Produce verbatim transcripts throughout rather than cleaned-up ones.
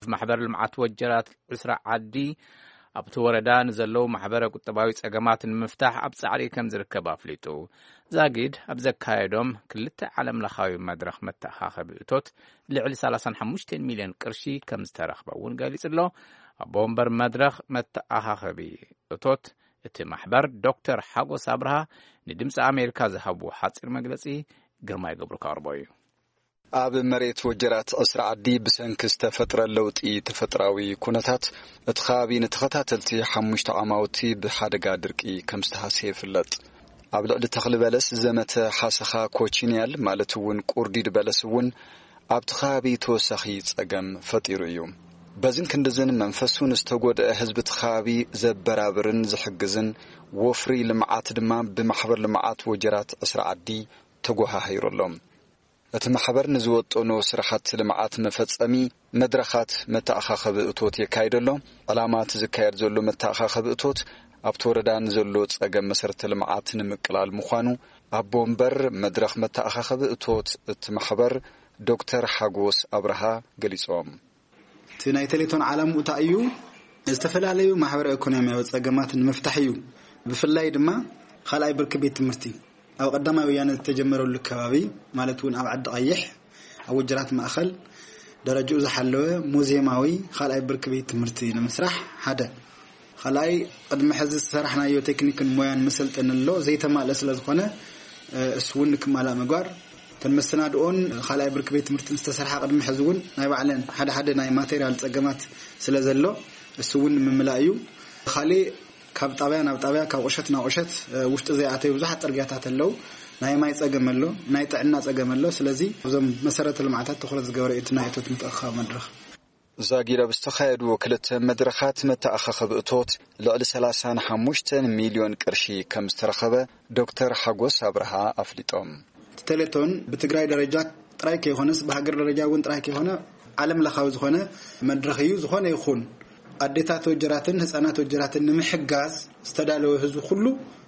ማሕበር ልምዓት ወጀራት ዕስራ ዓዲ ኣብቲ ወረዳን ዘለው ማሕበረ ቁጠባዊ ጸገማትን ምፍታሕ ኣብ ጻዕሪ ከም ዝርከብ ኣፍሊጡ ዛጊድ ኣብ ዘካየዶም ክልተ ዓለም ለኻዊ መድረኽ መተኣኻኸቢ እቶት ልዕሊ ሰላሳ ወሓሙሽተ ሚልዮን ቅርሺ ከም ዝተረኽበ እውን ገሊጹ ኣሎ። ኣብ ወንበር መድረኽ መተኣኻኸቢ እቶት እቲ ማሕበር ዶክተር ሓጎስ አብርሃ ንድምፂ ኣሜሪካ ዝሃብዎ ሓፂር መግለጺ ግርማይ ገብሩ ካርቦ እዩ። ኣብ መሬት ወጀራት ዕስራ ዓዲ ብሰንኪ ዝተፈጥረ ለውጢ ተፈጥራዊ ኩነታት እቲ ከባቢ ንተኸታተልቲ ሓሙሽተ ዓማውቲ ብሓደጋ ድርቂ ከም ዝተሃስየ ይፍለጥ። ኣብ ልዕሊ ተኽሊ በለስ ዘመተ ሓሰኻ ኮቺንያል ማለት እውን ቁርዲድ በለስ እውን ኣብቲ ከባቢ ተወሳኺ ጸገም ፈጢሩ እዩ። በዝን ክንድዝን መንፈሱን ዝተጎድአ ህዝቢ እቲ ከባቢ ዘበራብርን ዝሕግዝን ወፍሪ ልምዓት ድማ ብማሕበር ልምዓት ወጀራት ዕስራ ዓዲ ተጓሃሂሩሎም። እቲ ማሕበር ንዝወጠኑ ስራሕቲ ልምዓት መፈጸሚ መድረኻት መተኣኻኸቢ እቶት የካይደሎ። ዕላማት ዝካየድ ዘሎ መተኣኻኸቢ እቶት ኣብቲ ወረዳን ዘሎ ጸገም መሰረተ ልምዓት ንምቅላል ምዃኑ ኣብ ቦምበር መድረኽ መተኣኻኸቢ እቶት እቲ ማሕበር ዶክተር ሓጎስ አብርሃ ገሊጾም። እቲ ናይ ቴሌቶን ዓላምኡ እንታይ እዩ? ዝተፈላለዩ ማሕበራዊ ኢኮኖሚያዊ ጸገማት ንምፍታሕ እዩ። ብፍላይ ድማ ካልኣይ ብርኪ ቤት ትምህርቲ ኣብ ቀዳማይ ወያነ ተጀመረሉ ከባቢ ማለት እውን ኣብ ዓዲ ቀይሕ ኣብ ወጀራት ማእኸል ደረጃኡ ዝሓለወ ሙዚየማዊ ካልኣይ ብርኪ ቤት ትምህርቲ ንምስራሕ ሓደ ካልኣይ ቅድሚ ሕዚ ዝሰራሕናዮ ቴክኒክን ሞያን መሰልጠን ኣሎ ዘይተማልአ ስለ ዝኾነ እሱውን ክማላ ምግባር ተመሰናድኦን ካልኣይ ብርኪ ቤት ትምህርቲ ዝተሰርሐ ቅድሚ ሕዚ እውን ናይ ባዕለን ሓደ ሓደ ናይ ማቴሪያል ጸገማት ስለ ዘሎ እሱውን ምምላእ እዩ። ካልእ ካብ ጣብያ ናብ ጣብያ ካብ ቁሸት ናብ ቁሸት ውሽጢ ዘይኣተዩ ብዙሓት ጽርግያታት ኣለው። ናይ ማይ ጸገም ኣሎ፣ ናይ ጥዕና ጸገም ኣሎ። ስለዚ እዞም መሰረተ ልምዓታት ትኹረት ዝገበረ እቲ ናይ እቶት ምትእኻኻብ መድረኽ ዛጊድ ኣብ ዝተኻየዱ ክልተ መድረኻት መተኣኻኸቢ እቶት ልዕሊ ሰላሳ ወሓሙሽተ ሚልዮን ቅርሺ ከም ዝተረኸበ ዶክተር ሓጎስ አብርሃ ኣፍሊጦም። ቴሌቶን በትግራይ ደረጃ ጥራይ ከይኾነስ በሃገር ደረጃ እውን ጥራይ ከይኾነ ዓለም ለኻዊ ዝኾነ መድረኽ እዩ። ዝኾነ ይኹን ኣዴታት ወጀራትን ህፃናት ወጀራትን ንምሕጋዝ ዝተዳለወ ህዝቢ ሁሉ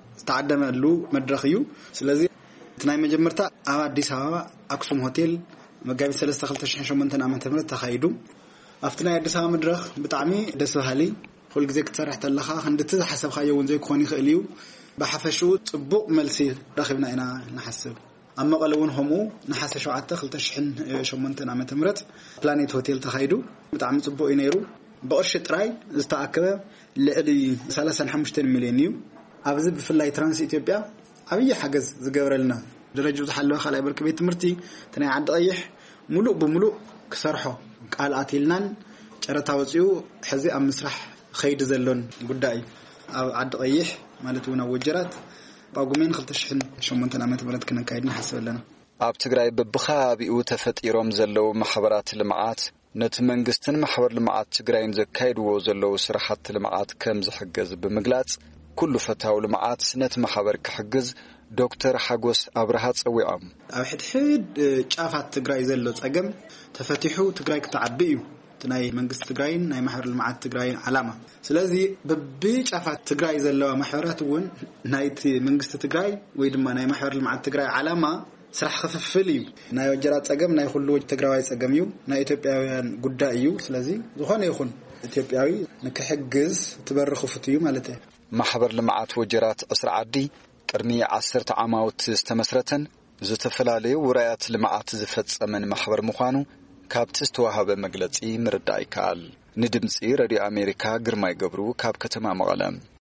ዝተዓደመሉ መድረኽ እዩ። ስለዚ እቲ ናይ መጀመርታ ኣብ አዲስ አበባ አክሱም ሆቴል መጋቢት ሰለስተ ክልተ ሽሕን ሸሞንተን ዓመተ ምህረት ተኻይዱ ኣብቲ ናይ አዲስ አበባ መድረኽ ብጣዕሚ ደስ በሃሊ ኩሉ ግዜ ክትሰርሕ ተለኻ ክንድቲ ዝሓሰብካዮ እውን ዘይኮን ይኽእል እዩ። ብሓፈሽኡ ጽቡቕ መልሲ ረኺብና ኢና ንሓስብ። ኣብ መቐለ እውን ሆሙ ነሓሰ ሸውዓተ ክልተ ሽሕን ሸሞንተን ዓመተ ምህረት ፕላኔት ሆቴል ተኻይዱ ብጣዕሚ ጽቡቕ እዩ ነይሩ። በቅርሺ ጥራይ ዝተኣከበ ልዕሊ ሰላሳ ወሓሙሽተ ሚልዮን እዩ። ኣብዚ ብፍላይ ትራንስ ኢትዮጵያ ዓብይ ሓገዝ ዝገበረልና ደረጃኡ ዝሓለወ ካልኣይ ብርኪ ቤት ትምህርቲ ተናይ ዓዲ ቀይሕ ሙሉእ ብሙሉእ ክሰርሖ ቃል ኣቲልናን ጨረታ ወፂኡ ሕዚ ኣብ ምስራሕ ኸይዲ ዘሎን ጉዳይ ኣብ ዓዲ ቀይሕ ማለት እውን ኣብ ወጀራት ጳጉሜን ክልተ ሽሕን ሸሞንተን ዓመተ ምህረት ክነካይድና ሓስብ ኣለና። ኣብ ትግራይ በብኸባቢኡ ተፈጢሮም ዘለው ማሕበራት ልምዓት ነቲ መንግስትን ማሕበር ልምዓት ትግራይን ዘካይድዎ ዘለው ስራሕቲ ልምዓት ከም ዝሕገዝ ብምግላጽ ኩሉ ፈታዊ ልምዓት ነቲ ማሕበር ክሕግዝ ዶክተር ሓጎስ አብርሃ ጸዊዖም። ኣብ ሕድሕድ ጫፋት ትግራይ ዘሎ ጸገም ተፈቲሑ ትግራይ ክትዓቢ እዩ እቲ ናይ መንግስት ትግራይን ናይ ማሕበር ልምዓት ትግራይን ዓላማ። ስለዚ በብጫፋት ትግራይ ዘለዋ ማሕበራት እውን ናይቲ መንግስት ትግራይ ወይ ድማ ናይ ማሕበር ልምዓት ትግራይ ዓላማ ስራሕ ክፍፍል እዩ። ናይ ወጀራት ጸገም ናይ ኩሉ ትግራዋይ ጸገም እዩ፣ ናይ ኢትዮጵያውያን ጉዳይ እዩ። ስለዚ ዝኾነ ይኹን ኢትዮጵያዊ ንክሕግዝ ትበርኹ ፍትዩ ማለት እዩ። ማሕበር ልምዓት ወጀራት ዕስራ ዓዲ ቅድሚ ዓሰርተ ዓማውት ዝተመስረተን ዝተፈላለዩ ውራያት ልምዓት ዝፈጸመን ማሕበር ምዃኑ ካብቲ ዝተዋሃበ መግለጺ ምርዳእ ይከኣል። ንድምፂ ሬድዮ ኣሜሪካ ግርማይ ገብሩ ካብ ከተማ መቐለ